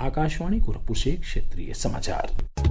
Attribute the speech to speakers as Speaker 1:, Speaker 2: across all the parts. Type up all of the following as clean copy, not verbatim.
Speaker 1: आकाशवाणी गोरखपुर से क्षेत्रीय समाचार।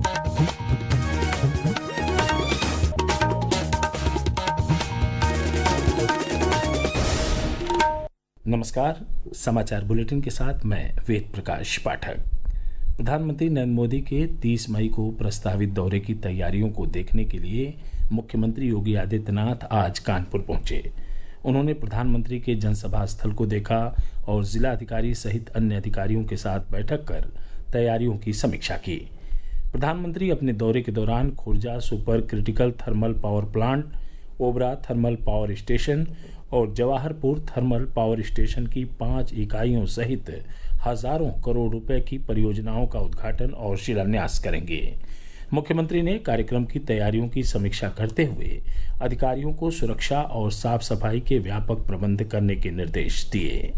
Speaker 1: नमस्कार, समाचार बुलेटिन के साथ मैं वेद प्रकाश पाठक। प्रधानमंत्री नरेंद्र मोदी के 30 मई को प्रस्तावित दौरे की तैयारियों को देखने के लिए मुख्यमंत्री योगी आदित्यनाथ आज कानपुर पहुंचे। उन्होंने प्रधानमंत्री के जनसभा स्थल को देखा और जिलाधिकारी सहित अन्य अधिकारियों के साथ बैठक कर तैयारियों की समीक्षा की। प्रधानमंत्री अपने दौरे के दौरान Khurja super critical thermal power plant, Obra thermal power station और जवाहरपुर थर्मल पावर स्टेशन की 5 इकाइयों सहित हजारों करोड़ रुपए की परियोजनाओं का उद्घाटन और शिलान्यास करेंगे। मुख्यमंत्री ने कार्यक्रम की तैयारियों की समीक्षा करते हुए अधिकारियों को सुरक्षा और साफ सफाई के व्यापक प्रबंध करने के निर्देश दिए।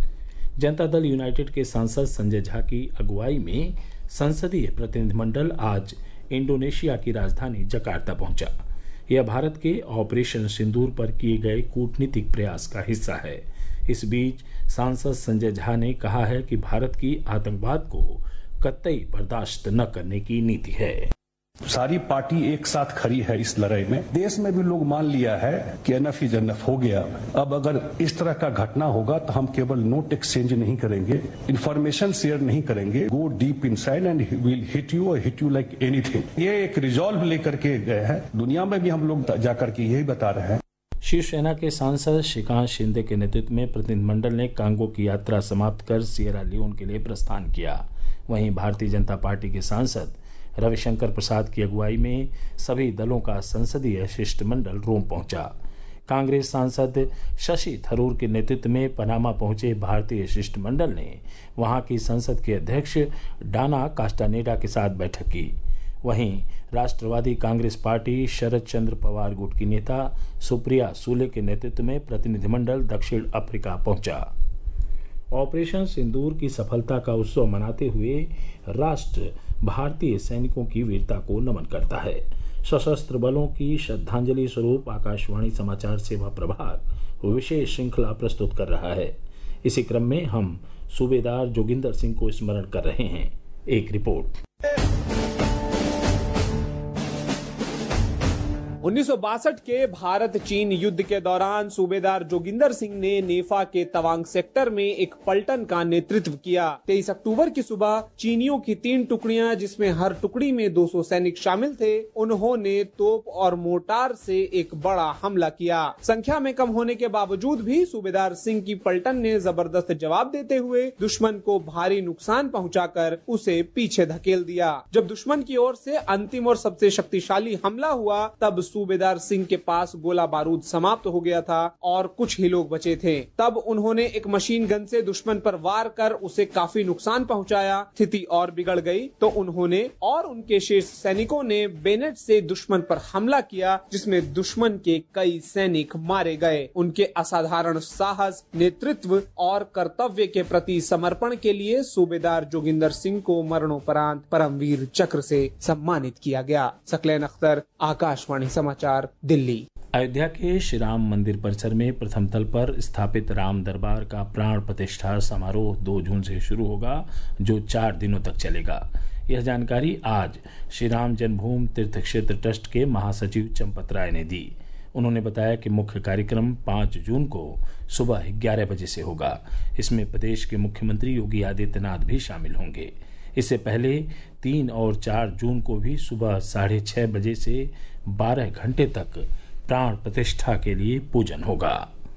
Speaker 1: जनता दल यूनाइटेड के सांसद संजय झा की अगुवाई में संसदीय प्रतिनिधिमंडल आज इंडोनेशिया की राजधानी जकार्ता पहुंचा। यह भारत के ऑपरेशन सिंदूर पर किए गए कूटनीतिक प्रयास का हिस्सा है। इस बीच सांसद संजय झा ने कहा है कि भारत की आतंकवाद को कतई बर्दाश्त न करने की नीति है।
Speaker 2: सारी पार्टी एक साथ खड़ी है इस लड़ाई में। देश में भी लोग मान लिया है कि एनफ इज एनफ हो गया। अब अगर इस तरह का घटना होगा तो हम केवल नोट एक्सचेंज नहीं करेंगे, इंफॉर्मेशन शेयर नहीं करेंगे, go deep inside and will hit you like anything. ये एक रिजॉल्व लेकर के गए हैं। दुनिया में भी हम लोग जाकर के यही बता रहे हैं।
Speaker 1: शिवसेना के सांसद श्रीकांत शिंदे के नेतृत्व में प्रतिनिधिमंडल ने कांगो की यात्रा समाप्त कर सिएरा लियोन के लिए प्रस्थान किया। वहीं भारतीय जनता पार्टी के सांसद रविशंकर प्रसाद की अगुवाई में सभी दलों का संसदीय शिष्टमंडल रोम पहुंचा। कांग्रेस सांसद शशि थरूर के नेतृत्व में पनामा पहुंचे भारतीय शिष्टमंडल ने वहां की संसद के अध्यक्ष डाना कास्टानेडा के साथ बैठक की। वहीं राष्ट्रवादी कांग्रेस पार्टी शरद चंद्र पवार गुट की नेता सुप्रिया सूले के नेतृत्व में प्रतिनिधिमंडल दक्षिण अफ्रीका पहुंचा। ऑपरेशन सिंदूर की सफलता का उत्सव मनाते हुए राष्ट्र भारतीय सैनिकों की वीरता को नमन करता है। सशस्त्र बलों की श्रद्धांजलि स्वरूप आकाशवाणी समाचार सेवा प्रभाग विशेष श्रृंखला प्रस्तुत कर रहा है। इसी क्रम में हम सूबेदार जोगिंदर सिंह को स्मरण कर रहे हैं। एक रिपोर्ट।
Speaker 3: 1962 के भारत चीन युद्ध के दौरान सूबेदार जोगिंदर सिंह ने नेफा के तवांग सेक्टर में एक पलटन का नेतृत्व किया। 23 अक्टूबर की सुबह चीनियों की 3 टुकड़ियां, जिसमें हर टुकड़ी में 200 सैनिक शामिल थे, उन्होंने तोप और मोर्टार से एक बड़ा हमला किया। संख्या में कम होने के बावजूद भी सूबेदार सिंह की पलटन ने जबरदस्त जवाब देते हुए दुश्मन को भारी नुकसान पहुंचाकर उसे पीछे धकेल दिया। जब दुश्मन की ओर से अंतिम और सबसे शक्तिशाली हमला हुआ तब सूबेदार सिंह के पास गोला बारूद समाप्त हो गया था और कुछ ही लोग बचे थे। तब उन्होंने एक मशीन गन से दुश्मन पर वार कर उसे काफी नुकसान पहुंचाया। स्थिति और बिगड़ गई तो उन्होंने और उनके शेष सैनिकों ने बेनेट से दुश्मन पर हमला किया, जिसमें दुश्मन के कई सैनिक मारे गए। उनके असाधारण साहस, नेतृत्व और कर्तव्य के प्रति समर्पण के लिए सूबेदार जोगिंदर सिंह को मरणोपरांत परमवीर चक्र से सम्मानित किया गया। सकलैन अख्तर, आकाशवाणी समाचार, दिल्ली।
Speaker 1: अयोध्या के श्री राम मंदिर परिसर में प्रथम तल पर स्थापित राम दरबार का प्राण प्रतिष्ठा समारोह 2 जून से शुरू होगा, जो 4 दिनों तक चलेगा। यह जानकारी आज श्री राम जन्मभूमि तीर्थ क्षेत्र ट्रस्ट के महासचिव चंपत राय ने दी। उन्होंने बताया कि मुख्य कार्यक्रम 5 जून को सुबह 11 बजे से होगा। इसमें प्रदेश के मुख्यमंत्री योगी आदित्यनाथ भी शामिल होंगे। इससे पहले 3 और 4 जून को भी सुबह 6:30 बजे से 12 घंटे तक प्राण प्रतिष्ठा के लिए पूजन होगा।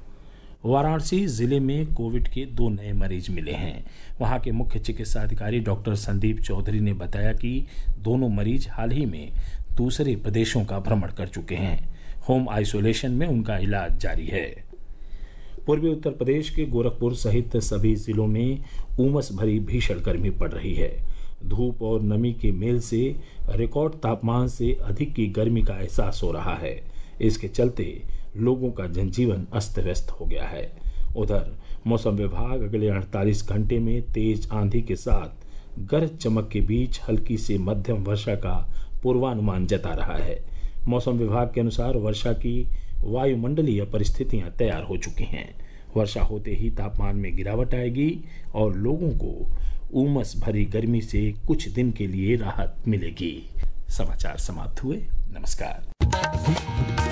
Speaker 1: वाराणसी जिले में कोविड के 2 नए मरीज मिले हैं। वहां के मुख्य चिकित्सा अधिकारी डॉक्टर संदीप चौधरी ने बताया कि दोनों मरीज हाल ही में दूसरे प्रदेशों का भ्रमण कर चुके हैं। होम आइसोलेशन में उनका इलाज जारी है। पूर्वी उत्तर प्रदेश के गोरखपुर सहित सभी जिलों में उमस भरी भीषण गर्मी पड़ रही है। धूप और नमी के मेल से रिकॉर्ड तापमान से अधिक की गर्मी का एहसास हो रहा है। इसके चलते लोगों का जनजीवन अस्त व्यस्त हो गया है। उधर मौसम विभाग अगले 48 घंटे में तेज आंधी के साथ गरज चमक के बीच हल्की से मध्यम वर्षा का पूर्वानुमान जता रहा है। मौसम विभाग के अनुसार वर्षा की वायुमंडलीय परिस्थितियां तैयार हो चुकी हैं। वर्षा होते ही तापमान में गिरावट आएगी और लोगों को उमस भरी गर्मी से कुछ दिन के लिए राहत मिलेगी। समाचार समाप्त हुए। नमस्कार।